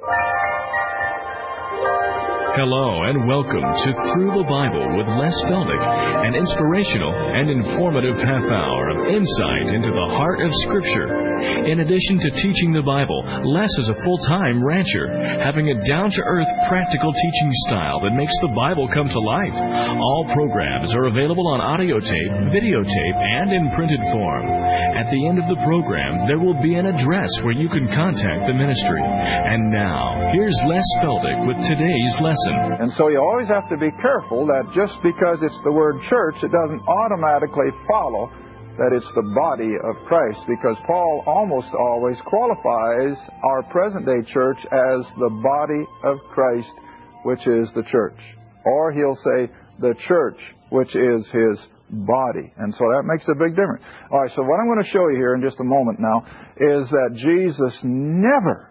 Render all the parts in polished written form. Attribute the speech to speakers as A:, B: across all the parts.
A: Hello and welcome to Through the Bible with Les Feldick, an inspirational and informative half hour of insight into the heart of Scripture. In addition to teaching the Bible, Les is a full-time rancher, having a down-to-earth, practical teaching style that makes the Bible come to life. All programs are available on audio tape, videotape, and in printed form. At the end of the program, there will be an address where you can contact the ministry. And now, here's Les Feldick with today's lesson.
B: And so you always have to be careful that just because it's the word church, it doesn't automatically follow that it's the body of Christ, because Paul almost always qualifies our present-day church as the body of Christ, which is the church. Or he'll say the church, which is his body. And so that makes a big difference. All right, so what I'm going to show you here in just a moment now is that Jesus never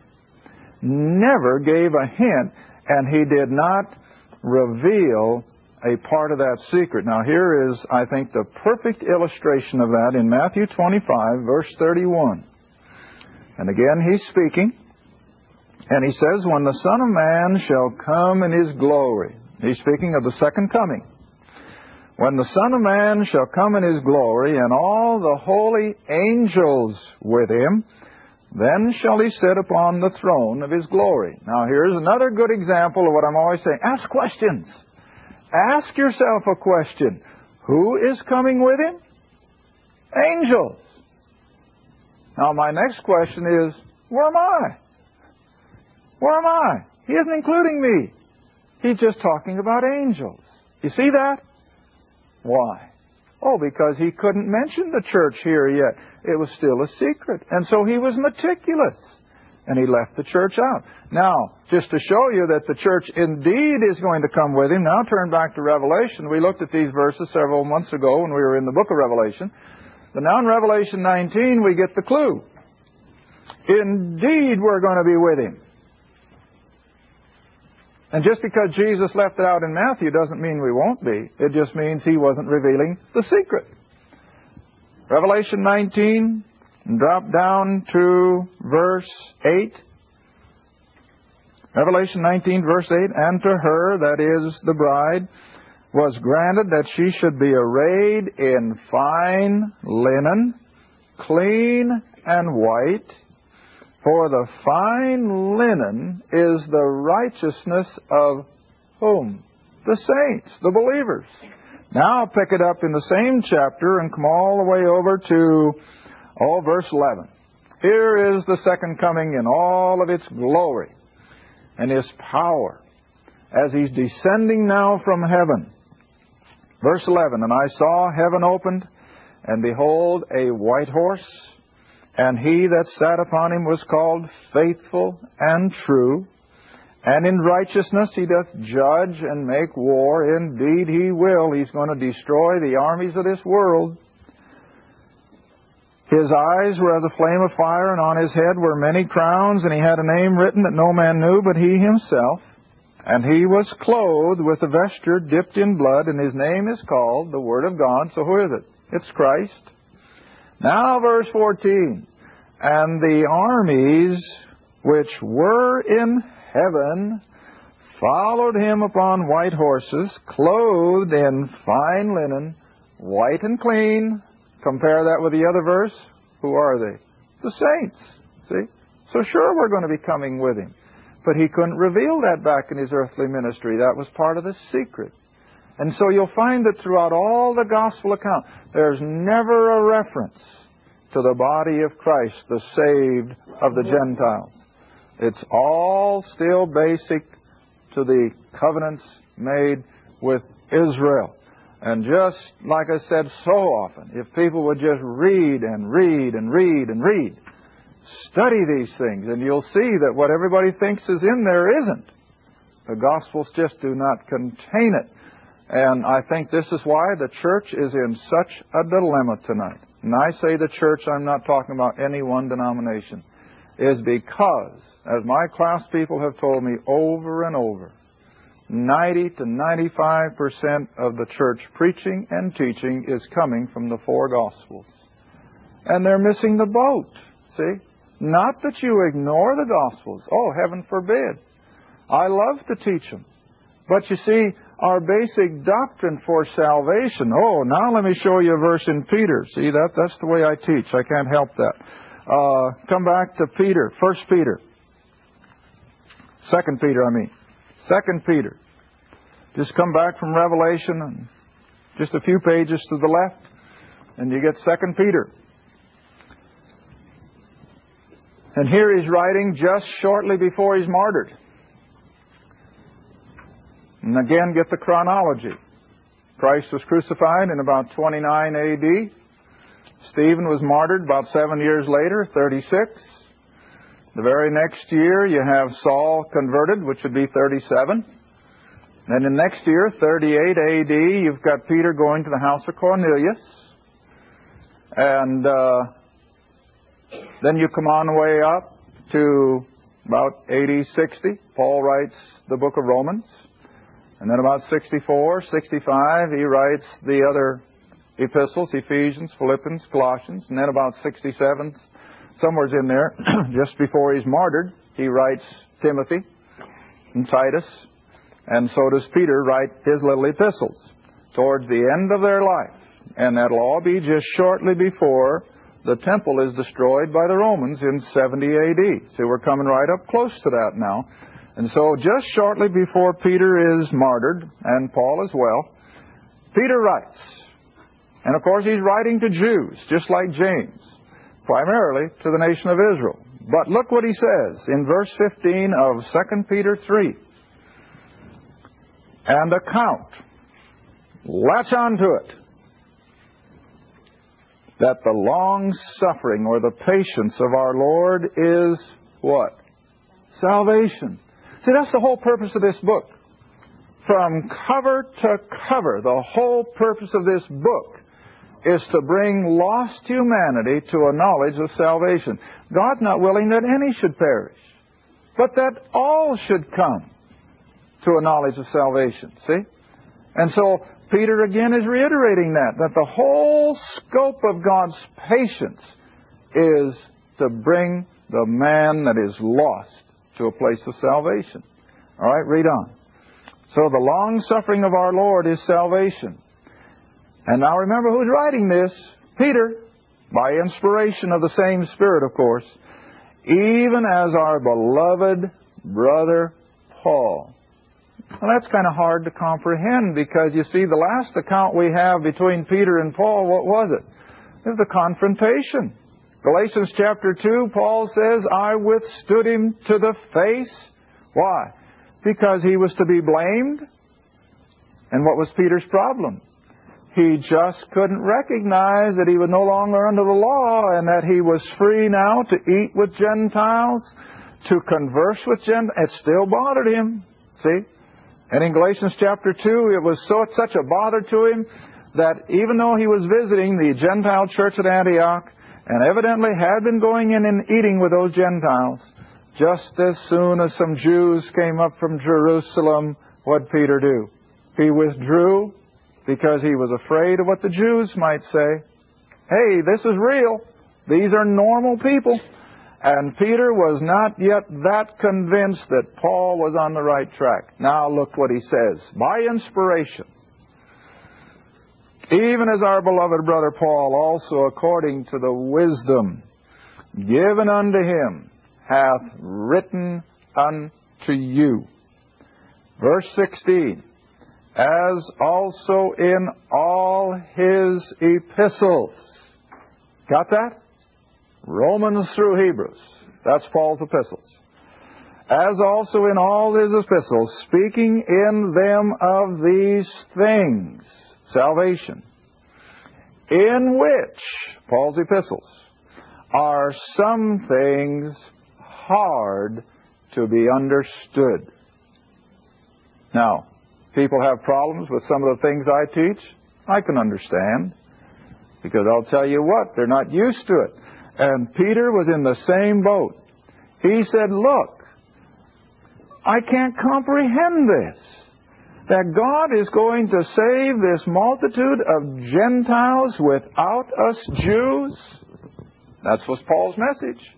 B: gave a hint, and he did not reveal a part of that secret. Now here is, I think, the perfect illustration of that in Matthew 25, verse 31. And again, he's speaking, and he says, "When the Son of Man shall come in his glory." He's speaking of the second coming. "When the Son of Man shall come in his glory, and all the holy angels with him, then shall he sit upon the throne of his glory." Now here's another good example of what I'm always saying. Ask questions. Ask yourself a question. Who is coming with him? Angels. Now my next question is, where am I? Where am I? He isn't including me. He's just talking about angels. You see that? Why? Oh, because he couldn't mention the church here yet. It was still a secret. And so he was meticulous. And he left the church out. Now, just to show you that the church indeed is going to come with him, now turn back to Revelation. We looked at these verses several months ago when we were in the book of Revelation. But now in Revelation 19, we get the clue. Indeed, we're going to be with him. And just because Jesus left it out in Matthew doesn't mean we won't be. It just means he wasn't revealing the secret. Revelation 19, drop down to verse 8. Revelation 19, verse 8, "And to her," that is the bride, "was granted that she should be arrayed in fine linen, clean and white. For the fine linen is the righteousness of" whom? The saints, the believers. Now pick it up in the same chapter and come all the way over to verse 11. Here is the second coming in all of its glory and his power as he's descending now from heaven. Verse 11, "And I saw heaven opened, and behold, a white horse, and he that sat upon him was called Faithful and True, and in righteousness he doth judge and make war. Indeed he will." He's going to destroy the armies of this world. "His eyes were as a flame of fire, and on his head were many crowns, and he had a name written that no man knew but he himself. And he was clothed with a vesture dipped in blood, and his name is called the Word of God." So who is it? It's Christ. Now verse 14, "And the armies which were in heaven followed him upon white horses, clothed in fine linen, white and clean." Compare that with the other verse. Who are they? The saints. See? So sure, we're going to be coming with him. But he couldn't reveal that back in his earthly ministry. That was part of the secret. And so you'll find that throughout all the gospel account, there's never a reference to the body of Christ, the saved of the Gentiles. It's all still basic to the covenants made with Israel. And just like I said so often, if people would just read and read and read and read, study these things, and you'll see that what everybody thinks is in there isn't. The Gospels just do not contain it. And I think this is why the church is in such a dilemma tonight. And I say the church, I'm not talking about any one denomination, is because, as my class people have told me over and over, 90 to 95% of the church preaching and teaching is coming from the four Gospels. And they're missing the boat, see? Not that you ignore the Gospels. Oh, heaven forbid. I love to teach them. But you see, our basic doctrine for salvation. Oh, now let me show you a verse in Peter. See, that's the way I teach. I can't help that. Come back to Peter. 1 Peter. 2 Peter, I mean. 2 Peter. Just come back from Revelation and just a few pages to the left, and you get 2 Peter. And here he's writing just shortly before he's martyred. And again, get the chronology. Christ was crucified in about 29 A.D. Stephen was martyred about 7 years later, 36. The very next year, you have Saul converted, which would be 37. Then the next year, 38 A.D., you've got Peter going to the house of Cornelius. And then you come on way up to about 80, 60. Paul writes the book of Romans. And then about 64, 65, he writes the other epistles, Ephesians, Philippians, Colossians. And then about 67, somewhere's in there, just before he's martyred, he writes Timothy and Titus. And so does Peter write his little epistles towards the end of their life. And that'll all be just shortly before the temple is destroyed by the Romans in 70 A.D. So we're coming right up close to that now. And so just shortly before Peter is martyred, and Paul as well, Peter writes. And of course he's writing to Jews, just like James, primarily to the nation of Israel. But look what he says in verse 15 of 2 Peter 3. And account, latch on to it, that the long suffering or the patience of our Lord is what? Salvation. See, that's the whole purpose of this book. From cover to cover, the whole purpose of this book is to bring lost humanity to a knowledge of salvation. God's not willing that any should perish, but that all should come to a knowledge of salvation. See? And so Peter again is reiterating that the whole scope of God's patience is to bring the man that is lost to a place of salvation. All right, read on. So the long suffering of our Lord is salvation. And now remember who's writing this? Peter, by inspiration of the same Spirit, of course, even as our beloved brother Paul. Well, that's kind of hard to comprehend because, you see, the last account we have between Peter and Paul, what was it? It was a confrontation. Galatians chapter 2, Paul says, I withstood him to the face. Why? Because he was to be blamed. And what was Peter's problem? He just couldn't recognize that he was no longer under the law and that he was free now to eat with Gentiles, to converse with Gentiles. It still bothered him. See? And in Galatians chapter 2, it was such a bother to him that even though he was visiting the Gentile church at Antioch, and evidently had been going in and eating with those Gentiles, just as soon as some Jews came up from Jerusalem, what'd Peter do? He withdrew because he was afraid of what the Jews might say. Hey, this is real. These are normal people. And Peter was not yet that convinced that Paul was on the right track. Now look what he says. By inspiration, even as our beloved brother Paul also according to the wisdom given unto him hath written unto you. Verse 16, as also in all his epistles. Got that? Romans through Hebrews. That's Paul's epistles. As also in all his epistles, speaking in them of these things, salvation, in which, Paul's epistles, are some things hard to be understood. Now, people have problems with some of the things I teach. I can understand, because I'll tell you what, they're not used to it. And Peter was in the same boat. He said, look, I can't comprehend this. That God is going to save this multitude of Gentiles without us Jews. That was Paul's message.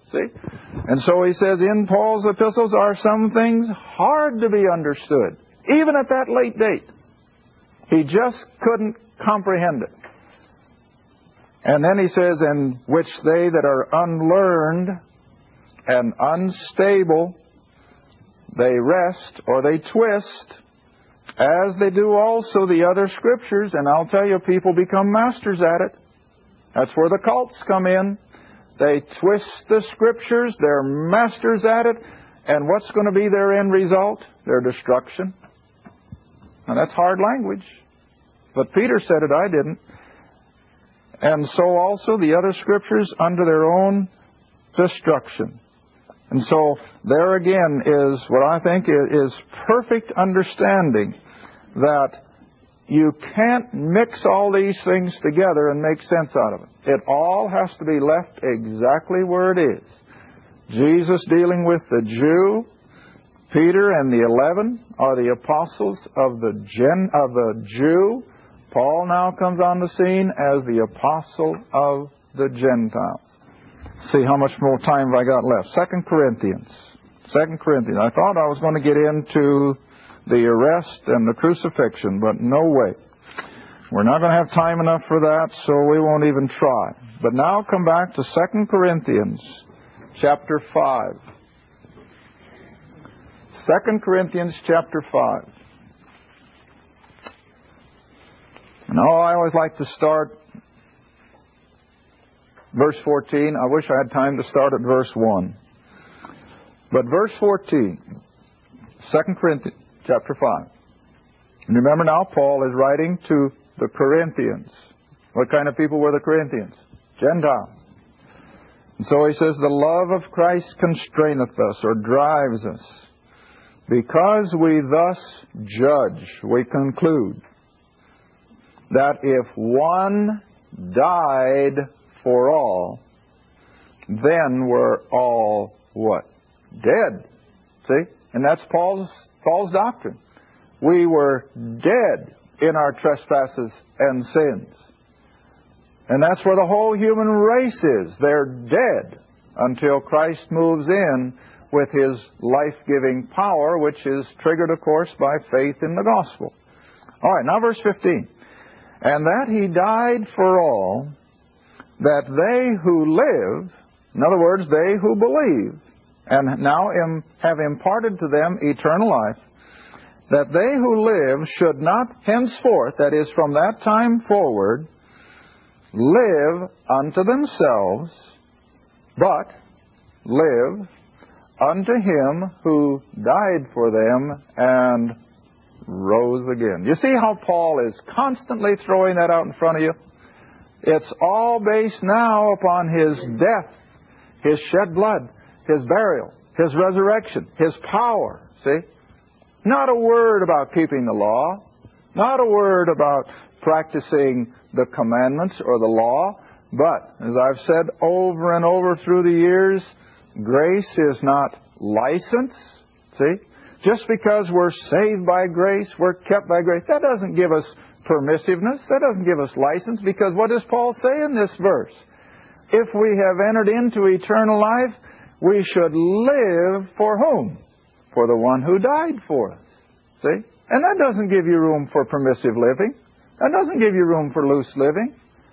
B: See? And so he says, in Paul's epistles are some things hard to be understood, even at that late date. He just couldn't comprehend it. And then he says, in which they that are unlearned and unstable, they wrest or they twist, as they do also the other Scriptures. And I'll tell you, people become masters at it. That's where the cults come in. They twist the Scriptures. They're masters at it. And what's going to be their end result? Their destruction. Now that's hard language. But Peter said it, I didn't. And so also the other Scriptures unto their own destruction. And so there again is what I think is perfect understanding that you can't mix all these things together and make sense out of it. It all has to be left exactly where it is. Jesus dealing with the Jew, Peter and the 11 are the apostles of the Jew. Paul now comes on the scene as the apostle of the Gentiles. See how much more time have I got left. 2 Corinthians. I thought I was going to get into the arrest and the crucifixion, but no way. We're not going to have time enough for that, so we won't even try. But now come back to 2 Corinthians chapter 5. 2 Corinthians chapter 5. Now, I always like to start verse 14. I wish I had time to start at verse 1. But verse 14, 2 Corinthians chapter 5. And remember now, Paul is writing to the Corinthians. What kind of people were the Corinthians? Gentiles. And so he says, the love of Christ constraineth us, or drives us, because we thus judge, we conclude, that if one died for all, then we're all what? Dead. See? And that's Paul's doctrine. We were dead in our trespasses and sins. And that's where the whole human race is. They're dead until Christ moves in with His life-giving power, which is triggered, of course, by faith in the gospel. All right, now verse 15. And that He died for all, that they who live, in other words, they who believe, and now have imparted to them eternal life, that they who live should not henceforth, that is, from that time forward, live unto themselves, but live unto Him who died for them and rose again. You see how Paul is constantly throwing that out in front of you? It's all based now upon His death, His shed blood, His burial, His resurrection, His power. See? Not a word about keeping the law. Not a word about practicing the commandments or the law. But, as I've said over and over through the years, grace is not license. See? Just because we're saved by grace, we're kept by grace, that doesn't give us permissiveness. That doesn't give us license, because what does Paul say in this verse? If we have entered into eternal life, we should live for whom? For the one who died for us. See? And that doesn't give you room for permissive living. That doesn't give you room for loose living.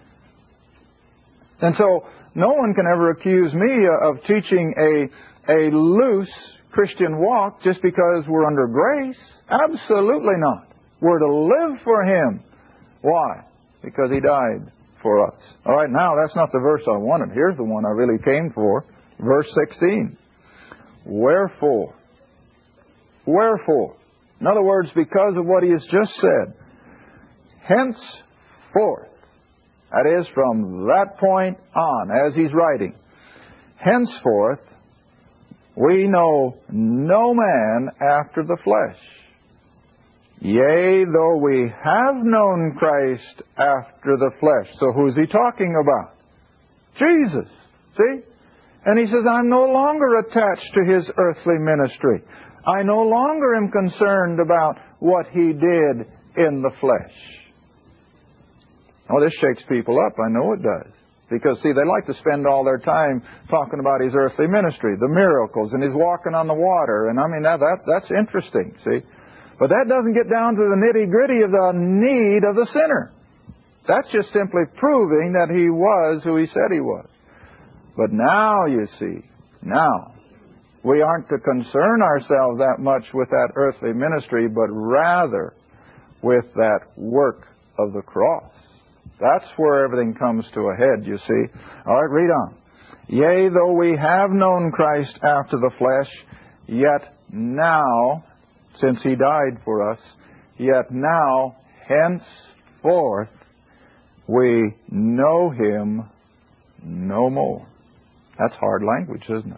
B: And so, no one can ever accuse me of teaching a loose Christian walk just because we're under grace. Absolutely not. We're to live for Him. Why? Because He died for us. All right, now that's not the verse I wanted. Here's the one I really came for. Verse 16. Wherefore. In other words, because of what he has just said, henceforth, that is, from that point on, as he's writing, henceforth, we know no man after the flesh. Yea, though we have known Christ after the flesh. So who's he talking about? Jesus. See? And he says, I'm no longer attached to His earthly ministry. I no longer am concerned about what He did in the flesh. Oh, this shakes people up. I know it does. Because, see, they like to spend all their time talking about His earthly ministry, the miracles, and His walking on the water. And I mean, that's interesting, see. But that doesn't get down to the nitty-gritty of the need of the sinner. That's just simply proving that He was who He said He was. But now, you see, now, we aren't to concern ourselves that much with that earthly ministry, but rather with that work of the cross. That's where everything comes to a head, you see. All right, read on. Yea, though we have known Christ after the flesh, yet now, since He died for us, yet now, henceforth, we know Him no more. That's hard language, isn't it?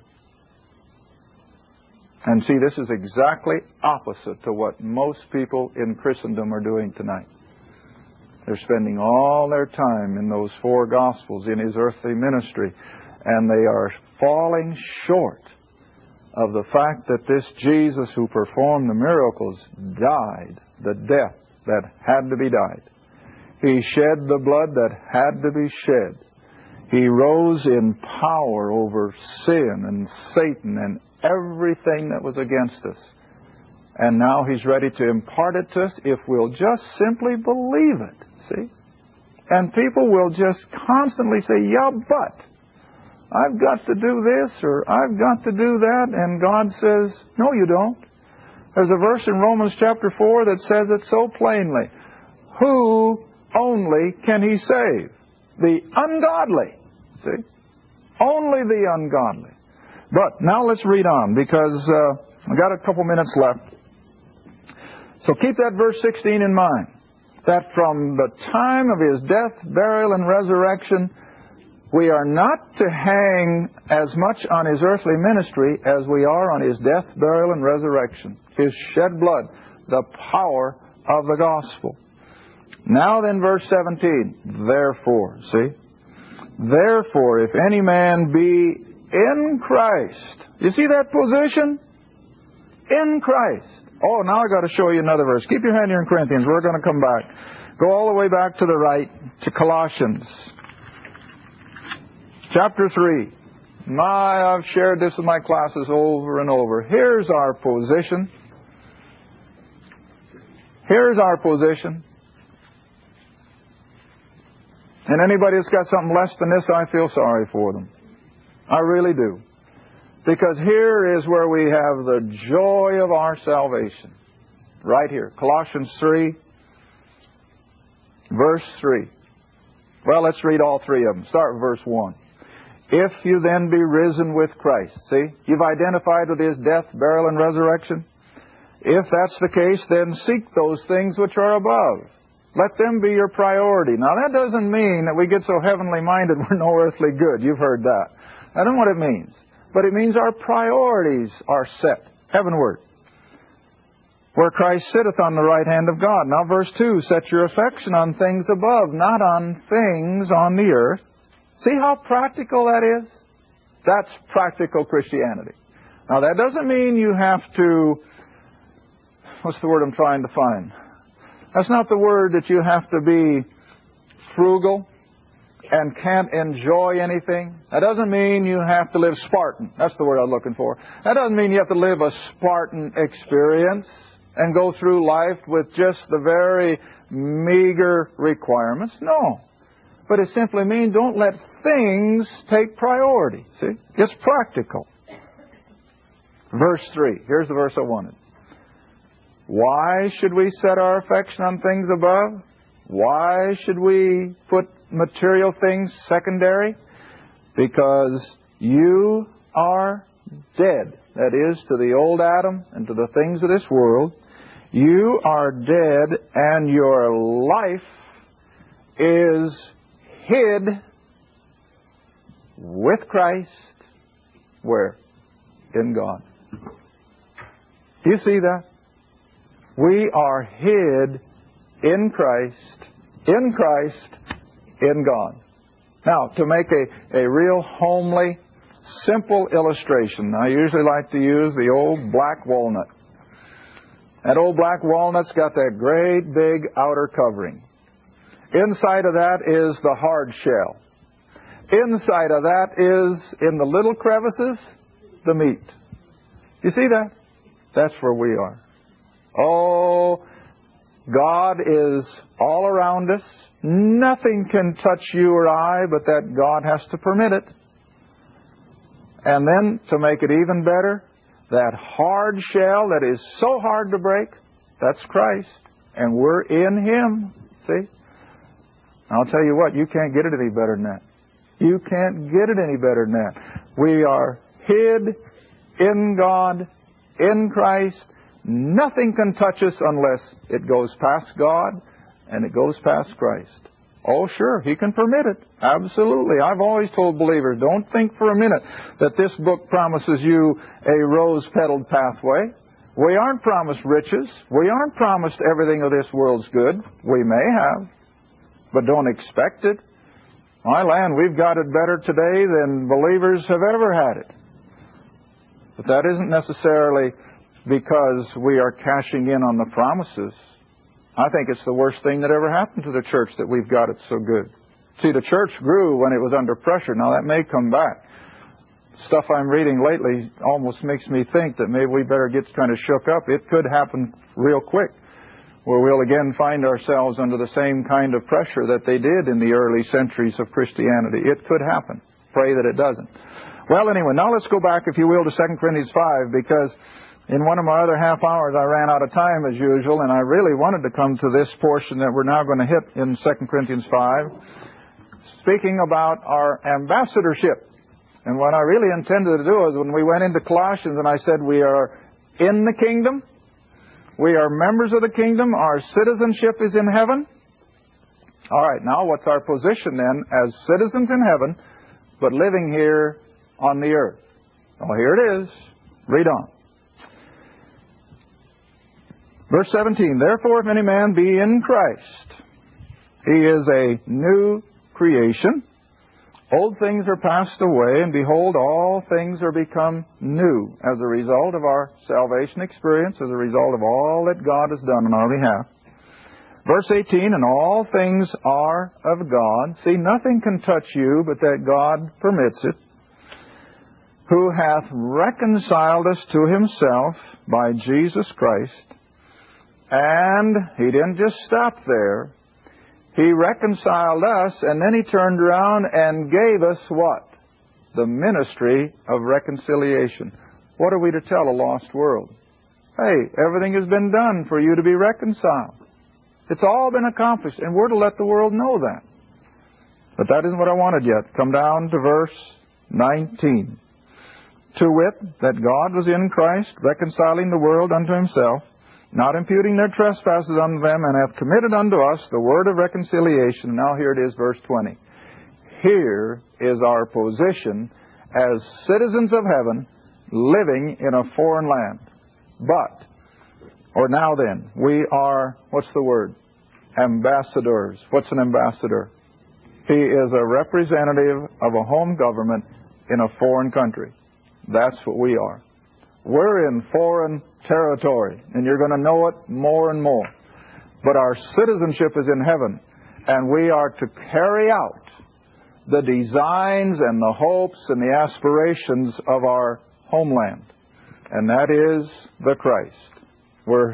B: And see, this is exactly opposite to what most people in Christendom are doing tonight. They're spending all their time in those four Gospels, in His earthly ministry, and they are falling short of the fact that this Jesus who performed the miracles died the death that had to be died. He shed the blood that had to be shed. He rose in power over sin and Satan and everything that was against us. And now He's ready to impart it to us if we'll just simply believe it. See? And people will just constantly say, yeah, but I've got to do this or I've got to do that. And God says, no, you don't. There's a verse in Romans chapter 4 that says it so plainly. Who only can He save? The ungodly. See? Only the ungodly. But now let's read on, because I've got a couple minutes left. So keep that verse 16 in mind, that from the time of His death, burial, and resurrection, we are not to hang as much on His earthly ministry as we are on His death, burial, and resurrection. His shed blood, the power of the gospel. Now then, verse 17, therefore, see? Therefore, if any man be in Christ. You see that position? In Christ. Oh, now I've got to show you another verse. Keep your hand here in Corinthians. We're going to come back. Go all the way back to the right to Colossians. Chapter 3. I've shared this with my classes over and over. Here's our position. Here's our position. And anybody that's got something less than this, I feel sorry for them. I really do. Because here is where we have the joy of our salvation. Right here. Colossians 3, verse 3. Well, let's read all three of them. Start with verse 1. If you then be risen with Christ. See? You've identified with His death, burial, and resurrection. If that's the case, then seek those things which are above. Let them be your priority. Now, that doesn't mean that we get so heavenly minded we're no earthly good. You've heard that. I don't know what it means. But it means our priorities are set heavenward, where Christ sitteth on the right hand of God. Now, verse 2, set your affection on things above, not on things on the earth. See how practical that is? That's practical Christianity. Now, that doesn't mean you have to... What's the word I'm trying to find? That's not the word that you have to be frugal and can't enjoy anything. That doesn't mean you have to live Spartan. That's the word I'm looking for. That doesn't mean you have to live a Spartan experience and go through life with just the very meager requirements. No. But it simply means don't let things take priority. See? It's practical. Verse 3. Here's the verse I wanted. Why should we set our affection on things above? Why should we put material things secondary? Because you are dead. That is, to the old Adam and to the things of this world. You are dead, and your life is hid with Christ. Where? In God. Do you see that? We are hid in Christ, in God. Now, to make a real homely, simple illustration, I usually like to use the old black walnut. That old black walnut's got that great big outer covering. Inside of that is the hard shell. inside of that is, in the little crevices, the meat. You see that? That's where we are. Oh, God is all around us. Nothing can touch you or I, but that God has to permit it. And then, to make it even better, that hard shell that is so hard to break, that's Christ. And we're in Him. See? I'll tell you what, you can't get it any better than that. You can't get it any better than that. We are hid in God, in Christ. Nothing can touch us unless it goes past God and it goes past Christ. Oh, sure, He can permit it. Absolutely. I've always told believers, don't think for a minute that this book promises you a rose-petaled pathway. We aren't promised riches. We aren't promised everything of this world's good. We may have, but don't expect it. My land, we've got it better today than believers have ever had it. But that isn't necessarily because we are cashing in on the promises. I think it's the worst thing that ever happened to the church that we've got it so good. See, the church grew when it was under pressure. Now, that may come back. Stuff I'm reading lately almost makes me think that maybe we better get kind of shook up. It could happen real quick, where we'll again find ourselves under the same kind of pressure that they did in the early centuries of Christianity. It could happen. Pray that it doesn't. Well, anyway, now let's go back, if you will, to 2 Corinthians 5, because in one of my other half hours, I ran out of time as usual, and I really wanted to come to this portion that we're now going to hit in 2 Corinthians 5, speaking about our ambassadorship. And what I really intended to do is when we went into Colossians and I said we are in the kingdom, we are members of the kingdom, our citizenship is in heaven. All right, now what's our position then as citizens in heaven, but living here on the earth? Well, here it is. Read on. Verse 17, therefore if any man be in Christ, he is a new creation. Old things are passed away, and behold, all things are become new as a result of our salvation experience, as a result of all that God has done on our behalf. Verse 18, and all things are of God. See, nothing can touch you but that God permits it, who hath reconciled us to Himself by Jesus Christ. And He didn't just stop there. He reconciled us, and then He turned around and gave us what? The ministry of reconciliation. What are we to tell a lost world? Hey, everything has been done for you to be reconciled. It's all been accomplished, and we're to let the world know that. But that isn't what I wanted yet. Come down to verse 19. To wit, that God was in Christ, reconciling the world unto Himself, not imputing their trespasses unto them, and hath committed unto us the word of reconciliation. Now here it is, verse 20. Here is our position as citizens of heaven, living in a foreign land. But, or now then, we are, what's the word? Ambassadors. What's an ambassador? He is a representative of a home government in a foreign country. That's what we are. We're in foreign territory, and you're going to know it more and more. But our citizenship is in heaven, and we are to carry out the designs and the hopes and the aspirations of our homeland. And that is the Christ. We're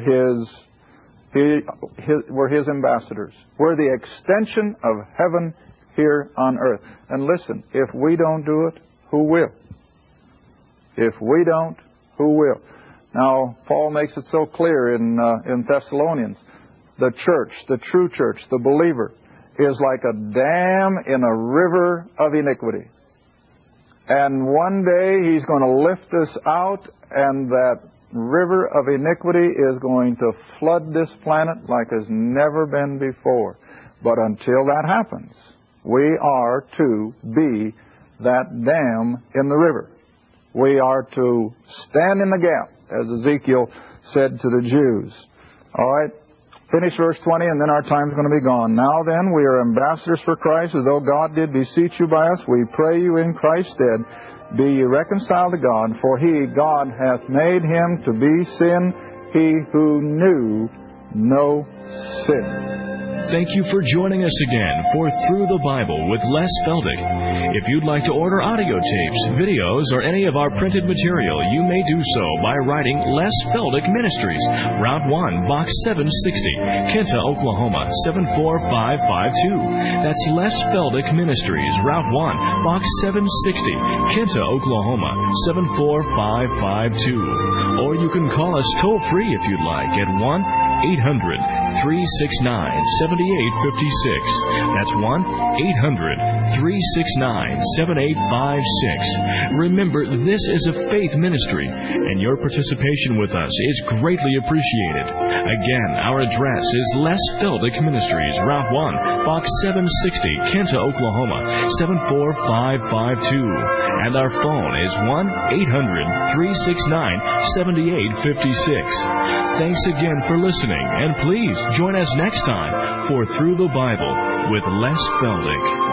B: His ambassadors. We're the extension of heaven here on earth. And listen, if we don't do it, who will? If we don't, who will? Now, Paul makes it so clear in Thessalonians. The church, the true church, the believer, is like a dam in a river of iniquity. And one day He's going to lift us out, and that river of iniquity is going to flood this planet like has never been before. But until that happens, we are to be that dam in the river. We are to stand in the gap, as Ezekiel said to the Jews. All right, finish verse 20, and then our time's going to be gone. Now then, we are ambassadors for Christ, as though God did beseech you by us. We pray you in Christ's stead, be ye reconciled to God, for He, God, hath made Him to be sin, He who knew no sin.
A: Thank you for joining us again for Through the Bible with Les Feldick. If you'd like to order audio tapes, videos, or any of our printed material, you may do so by writing Les Feldick Ministries, Route 1, Box 760, Kinta, Oklahoma, 74552. That's Les Feldick Ministries, Route 1, Box 760, Kinta, Oklahoma, 74552. Or you can call us toll-free if you'd like at 1-800-369-7856. That's 1-800-369-7856. Remember, this is a faith ministry, and your participation with us is greatly appreciated. Again, our address is Les Feldick Ministries, Route 1, Box 760, Kinta, Oklahoma, 74552. And our phone is 1-800-369-7856. Thanks again for listening, and please join us next time for Through the Bible with Les Feldick.